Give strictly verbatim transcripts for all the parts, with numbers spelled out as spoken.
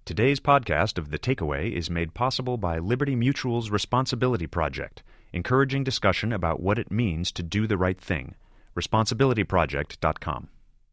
Today's podcast of The Takeaway is made possible by Liberty Mutual's Responsibility Project, encouraging discussion about what it means to do the right thing. responsibility project dot com.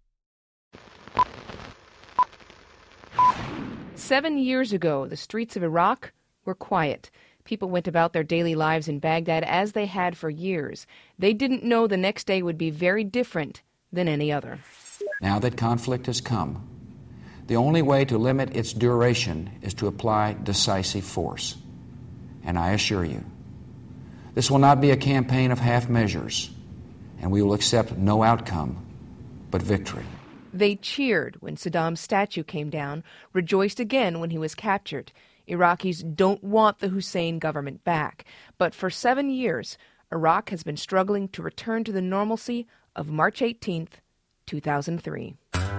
Seven years ago, the streets of Iraq were quiet. People went about their daily lives in Baghdad as they had for years. They didn't know the next day would be very different than any other. Now that conflict has come, the only way to limit its duration is to apply decisive force. And I assure you, this will not be a campaign of half measures, and we will accept no outcome but victory. They cheered when Saddam's statue came down, rejoiced again when he was captured. Iraqis don't want the Hussein government back. But for seven years, Iraq has been struggling to return to the normalcy of March eighteenth, two thousand three.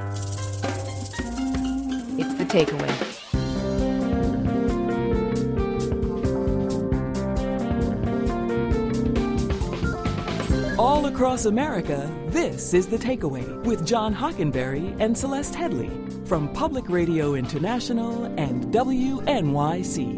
It's The Takeaway. All across America, this is The Takeaway with John Hockenberry and Celeste Headley from Public Radio International and W N Y C.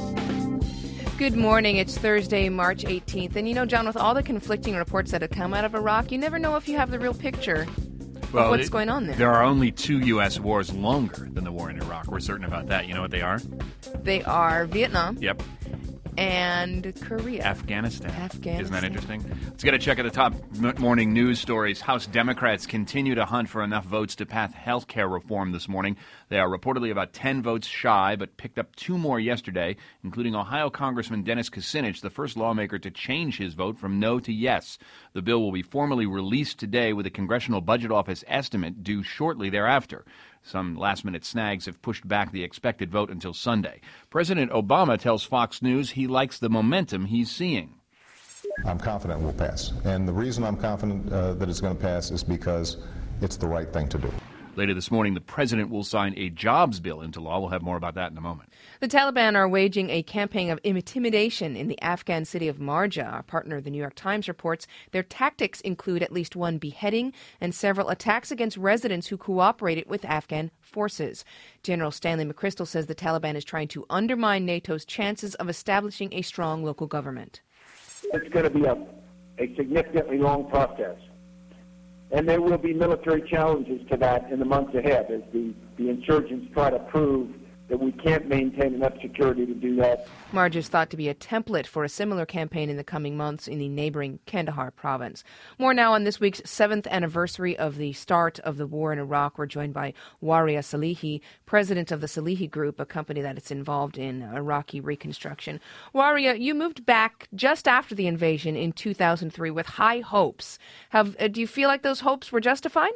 Good morning. It's Thursday, March eighteenth. And you know, John, with all the conflicting reports that have come out of Iraq, you never know if you have the real picture well, of what's it, going on there. There are only two U S wars longer than the war in Iraq. We're certain about that. You know what they are? They are Vietnam. Yep. And Korea. Afghanistan. Afghanistan. Isn't that interesting? Let's get a check at the top morning news stories. House Democrats continue to hunt for enough votes to pass health care reform this morning. They are reportedly about ten votes shy, but picked up two more yesterday, including Ohio Congressman Dennis Kucinich, the first lawmaker to change his vote from no to yes. The bill will be formally released today with a Congressional Budget Office estimate due shortly thereafter. Some last-minute snags have pushed back the expected vote until Sunday. President Obama tells Fox News he likes the momentum he's seeing. I'm confident it will pass. And the reason I'm confident uh, that it's going to pass is because it's the right thing to do. Later this morning, the president will sign a jobs bill into law. We'll have more about that in a moment. The Taliban are waging a campaign of intimidation in the Afghan city of Marja. Our partner, the New York Times, reports their tactics include at least one beheading and several attacks against residents who cooperated with Afghan forces. General Stanley McChrystal says the Taliban is trying to undermine NATO's chances of establishing a strong local government. It's going to be a, a significantly long process. And there will be military challenges to that in the months ahead as the, the insurgents try to prove that we can't maintain enough security to do that. Marj is thought to be a template for a similar campaign in the coming months in the neighboring Kandahar province. More now on this week's seventh anniversary of the start of the war in Iraq. We're joined by Waria Salehi, president of the Salehi Group, a company that is involved in Iraqi reconstruction. Waria, you moved back just after the invasion in two thousand three with high hopes. Have, uh, do you feel like those hopes were justified?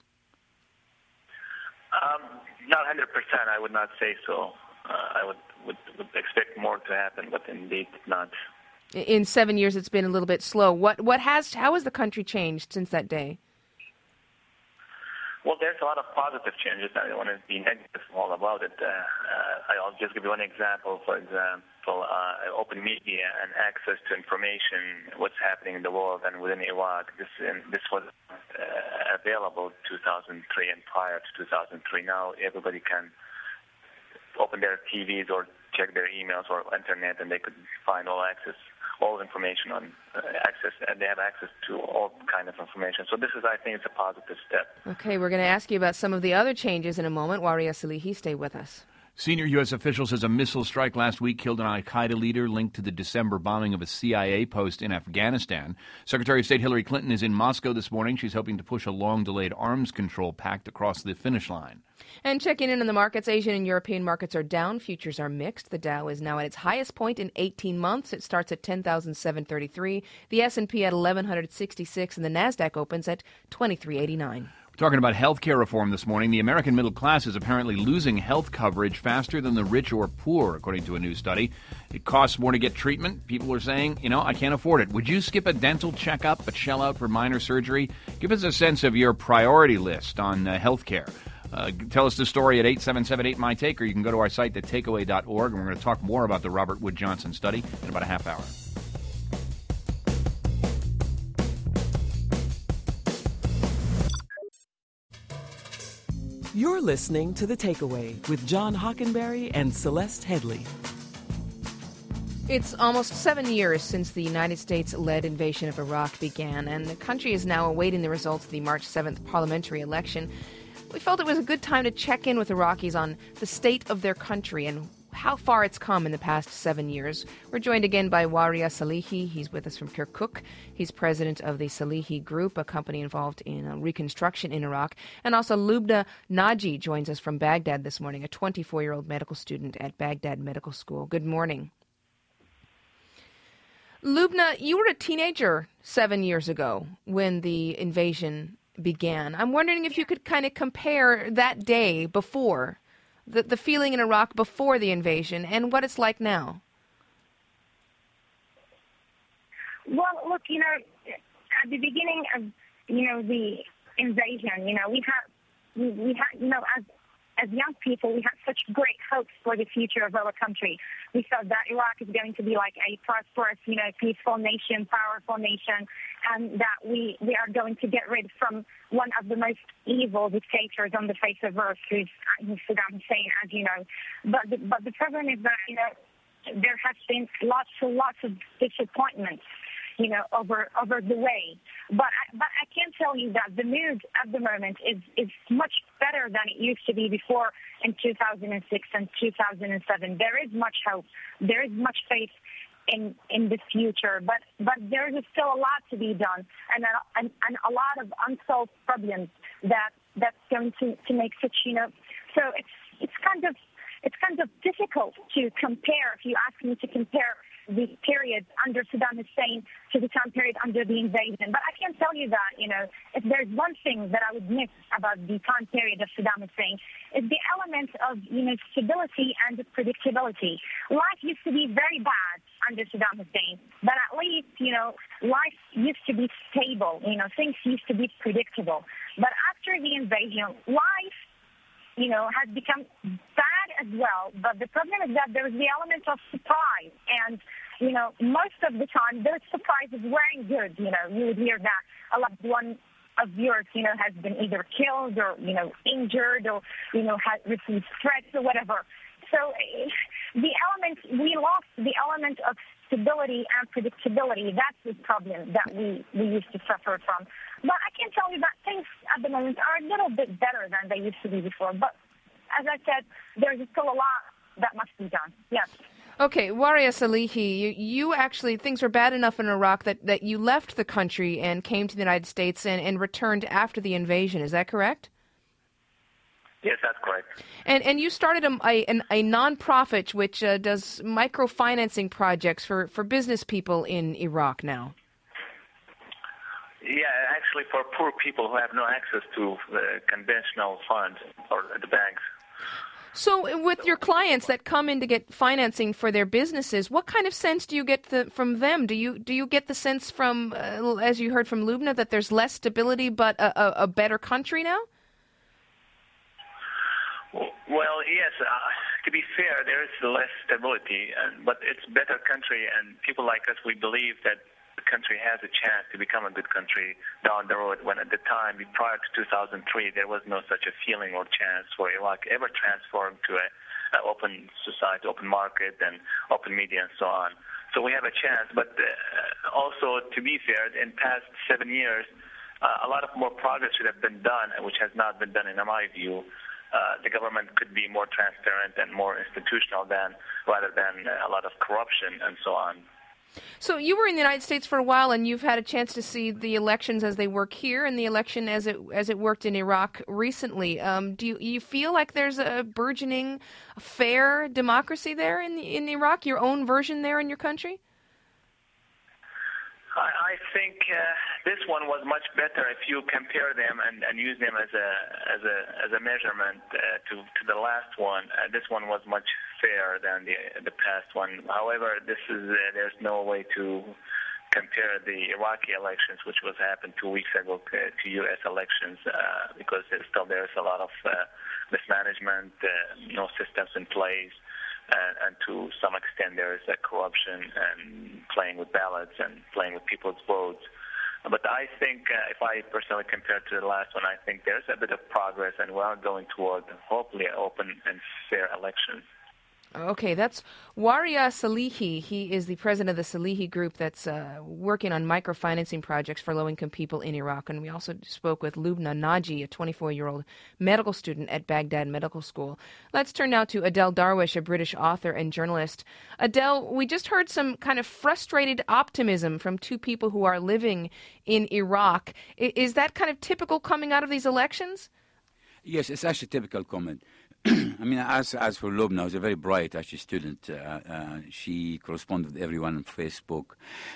Um. Not one hundred percent, I would not say so. Uh, I would, would would expect more to happen, but indeed not. In seven years, it's been a little bit slow. What what has how has the country changed since that day? Well, there's a lot of positive changes. I don't want to be negative all about it. Uh, uh, I'll just give you one example. For example, uh, open media and access to information, what's happening in the world and within Iraq. This uh, this was uh, available two thousand three and prior to two thousand three. Now everybody can open their T Vs or check their emails or internet, and they could find all access. all information on uh, access, and they have access to all kind of information. So this is, I think, it's a positive step. Okay, we're going to ask you about some of the other changes in a moment. Waria Salehi, stay with us. Senior U S official says a missile strike last week killed an al-Qaeda leader linked to the December bombing of a C I A post in Afghanistan. Secretary of State Hillary Clinton is in Moscow this morning. She's hoping to push a long-delayed arms control pact across the finish line. And checking in on the markets, Asian and European markets are down. Futures are mixed. The Dow is now at its highest point in eighteen months. It starts at ten thousand seven hundred thirty-three. The S and P at eleven sixty-six, and the Nasdaq opens at twenty-three eighty-nine. We're talking about health care reform this morning. The American middle class is apparently losing health coverage faster than the rich or poor, according to a new study. It costs more to get treatment. People are saying, you know, I can't afford it. Would you skip a dental checkup but shell out for minor surgery? Give us a sense of your priority list on uh, health care. Uh, tell us the story at eight seven seven eight, M Y take, or you can go to our site, the takeaway dot org, and we're going to talk more about the Robert Wood Johnson study in about a half hour. You're listening to The Takeaway with John Hockenberry and Celeste Headley. It's almost seven years since the United States-led invasion of Iraq began, and the country is now awaiting the results of the March seventh parliamentary election. We felt it was a good time to check in with Iraqis on the state of their country and how far it's come in the past seven years. We're joined again by Waria Salehi. He's with us from Kirkuk. He's president of the Salehi Group, a company involved in uh, reconstruction in Iraq. And also Lubna Naji joins us from Baghdad this morning, a twenty-four-year-old medical student at Baghdad Medical School. Good morning. Lubna, you were a teenager seven years ago when the invasion began. I'm wondering if you could kind of compare that day before The, the feeling in Iraq before the invasion and what it's like now. Well, look, you know, at the beginning of, you know, the invasion, you know, we had, we, we had, you know, as as young people, we had such great hopes for the future of our country. We thought that Iraq is going to be like a prosperous, you know, peaceful nation, powerful nation, and that we, we are going to get rid from one of the most evil dictators on the face of earth, who's Saddam Hussein, as you know. But the, but the problem is that, you know, there has been lots and lots of disappointments, you know, over over the way. But I, but I can tell you that the mood at the moment is, is much better than it used to be before in two thousand six and two thousand seven. There is much hope. There is much faith in in the future. But but there is still a lot to be done and a, and, and a lot of unsolved problems that that's going to, to make such, you know. So it's it's kind of it's kind of difficult to compare. If you ask me to compare the period under Saddam Hussein to the time period under the invasion. But I can tell you that, you know, if there's one thing that I would miss about the time period of Saddam Hussein, is the element of, you know, stability and predictability. Life used to be very bad under Saddam Hussein, but at least, you know, life used to be stable. You know, things used to be predictable. But after the invasion, life, you know, has become bad as well. But the problem is that there is the element of surprise. And, you know, most of the time, those surprises weren't good. You know, you would hear that a loved one of yours, you know, has been either killed or, you know, injured or, you know, has received threats or whatever. So the element, we lost the element of stability and predictability. That's the problem that we, we used to suffer from. But I can tell you that things at the moment are a little bit better than they used to be before. But as I said, there's still a lot that must be done. Yes. Okay, Waria Salehi, you, you actually, things were bad enough in Iraq that, that you left the country and came to the United States and, and returned after the invasion. Is that correct? Yes, that's correct. And and you started a, a, a non-profit which uh, does microfinancing projects for, for business people in Iraq now. Yeah, actually for poor people who have no access to the conventional funds or the banks. So with your clients that come in to get financing for their businesses, what kind of sense do you get the, from them? Do you do you get the sense from, uh, as you heard from Lubna, that there's less stability but a, a, a better country now? Well, yes. Uh, to be fair, there is less stability, and, but it's a better country, and people like us, we believe that the country has a chance to become a good country down the road, when at the time, prior to two thousand three, there was no such a feeling or chance for Iraq ever transformed to an open society, open market, and open media, and so on. So we have a chance, but uh, also, to be fair, in past seven years, uh, a lot of more progress should have been done, which has not been done, in my view. Uh, the government could be more transparent and more institutional than rather than uh, a lot of corruption and so on. So you were in the United States for a while, and you've had a chance to see the elections as they work here and the election as it as it worked in Iraq recently. Um, do you, you feel like there's a burgeoning, fair democracy there in the, in Iraq? Your own version there in your country? I, I think uh, this one was much better if you compare them and, and use them as a as a as a measurement uh, to to the last one. Uh, this one was much fairer than the the past one. However, this is uh, there's no way to compare the Iraqi elections, which was happened two weeks ago, uh, to U S elections uh, because there's still there's a lot of uh, mismanagement, uh, no systems in place. And, and to some extent, there is uh, corruption and playing with ballots and playing with people's votes. But I think uh, if I personally compare to the last one, I think there's a bit of progress, and we are going toward hopefully an open and fair election. Okay, that's Waria Salehi. He is the president of the Salehi Group that's uh, working on microfinancing projects for low-income people in Iraq. And we also spoke with Lubna Naji, a twenty-four-year-old medical student at Baghdad Medical School. Let's turn now to Adele Darwish, a British author and journalist. Adele, we just heard some kind of frustrated optimism from two people who are living in Iraq. I- is that kind of typical coming out of these elections? Yes, it's actually a typical comment. I mean, as as for Lubna, who's a very bright actually student, uh, uh, she corresponded with everyone on Facebook,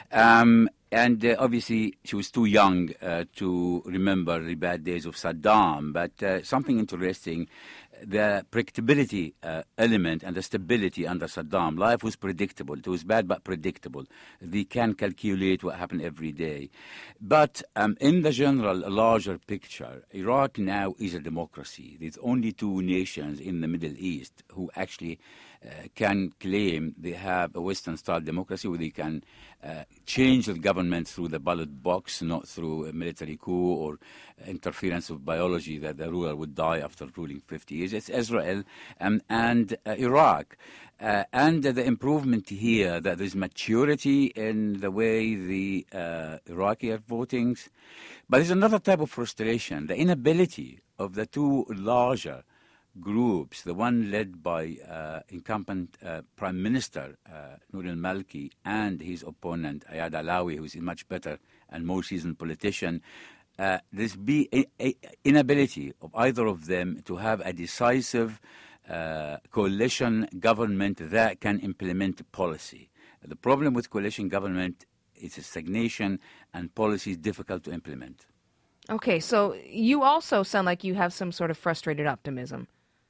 um, and uh, obviously she was too young uh, to remember the bad days of Saddam. But uh, something interesting, the predictability uh, element and the stability under Saddam. Life was predictable. It was bad but predictable. They can calculate what happened every day. But um, in the general, larger picture, Iraq now is a democracy. There's only two nations in the Middle East who actually uh, can claim they have a Western-style democracy where they can uh, change the government through the ballot box, not through a military coup or interference of biology that the ruler would die after ruling fifty years. It's Israel um, and uh, Iraq. Uh, and uh, the improvement here, that there's maturity in the way the uh, Iraqi are voting. But there's another type of frustration, the inability of the two larger groups, the one led by uh, incumbent uh, Prime Minister uh, Nouri al-Maliki and his opponent Ayad Alawi, who is a much better and more seasoned politician. Uh, there's be a, a inability of either of them to have a decisive uh, coalition government that can implement policy. The problem with coalition government is a stagnation, and policy is difficult to implement. Okay, so you also sound like you have some sort of frustrated optimism.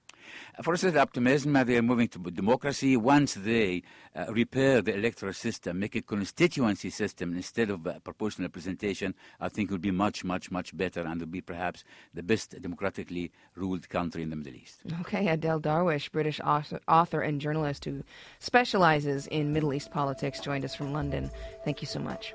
For instance, optimism, they are moving to democracy. Once they uh, repair the electoral system, make a constituency system instead of uh, proportional representation, I think it will be much, much, much better, and will be perhaps the best democratically ruled country in the Middle East. Okay, Adele Darwish, British author, author and journalist who specializes in Middle East politics, joined us from London. Thank you so much.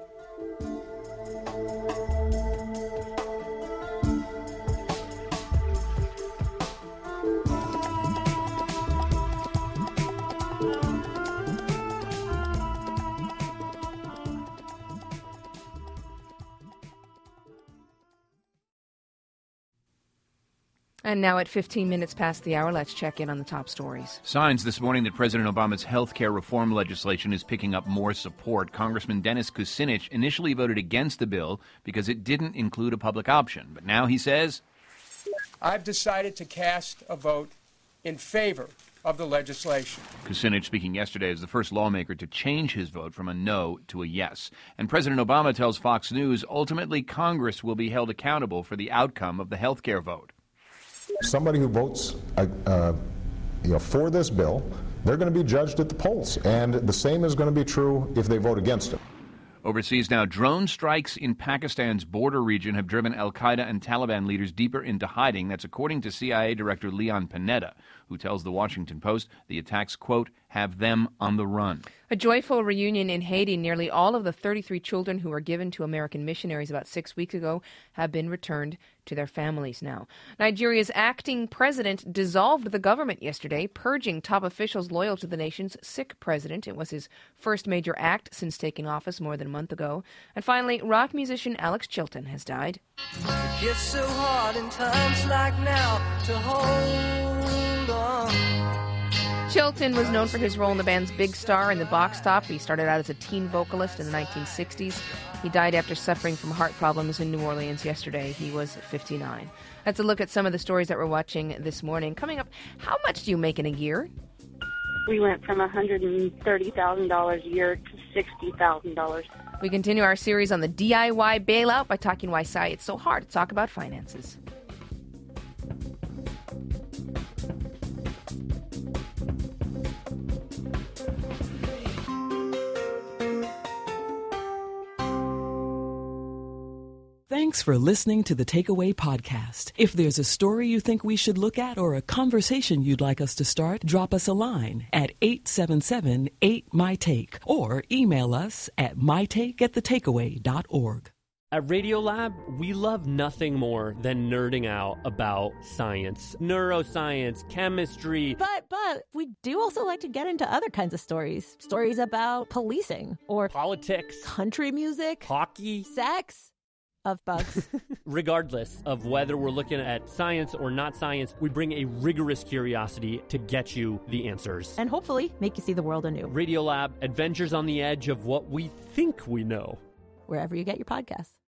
And now at fifteen minutes past the hour, let's check in on the top stories. Signs this morning that President Obama's health care reform legislation is picking up more support. Congressman Dennis Kucinich initially voted against the bill because it didn't include a public option. But now he says, I've decided to cast a vote in favor of the legislation. Kucinich, speaking yesterday, is the first lawmaker to change his vote from a no to a yes. And President Obama tells Fox News ultimately Congress will be held accountable for the outcome of the health care vote. Somebody who votes uh, uh, you know, for this bill, they're going to be judged at the polls. And the same is going to be true if they vote against it. Overseas now, drone strikes in Pakistan's border region have driven al-Qaeda and Taliban leaders deeper into hiding. That's according to C I A Director Leon Panetta, who tells The Washington Post the attacks, quote, have them on the run. A joyful reunion in Haiti. Nearly all of the thirty-three children who were given to American missionaries about six weeks ago have been returned to their families now. Nigeria's acting president dissolved the government yesterday, purging top officials loyal to the nation's sick president. It was his first major act since taking office more than a month ago. And finally, rock musician Alex Chilton has died. It gets so hard in times like now to hold on. Chilton was known for his role in the band's Big Star and the Box Top. He started out as a teen vocalist in the nineteen sixties. He died after suffering from heart problems in New Orleans yesterday. He was fifty-nine. That's a look at some of the stories that we're watching this morning. Coming up, how much do you make in a year? We went from one hundred thirty thousand dollars a year to sixty thousand dollars. We continue our series on the D I Y bailout by talking why it's so hard to talk about finances. Thanks for listening to the Takeaway Podcast. If there's a story you think we should look at or a conversation you'd like us to start, drop us a line at eight seven seven, eight, M Y, T A K E or email us at my take at the takeaway dot org. At Radiolab, we love nothing more than nerding out about science, neuroscience, chemistry. But, but, we do also like to get into other kinds of stories. Stories about policing or politics, country music, hockey, sex. Of bugs. Regardless of whether we're looking at science or not science, we bring a rigorous curiosity to get you the answers. And hopefully make you see the world anew. Radiolab, adventures on the edge of what we think we know. Wherever you get your podcasts.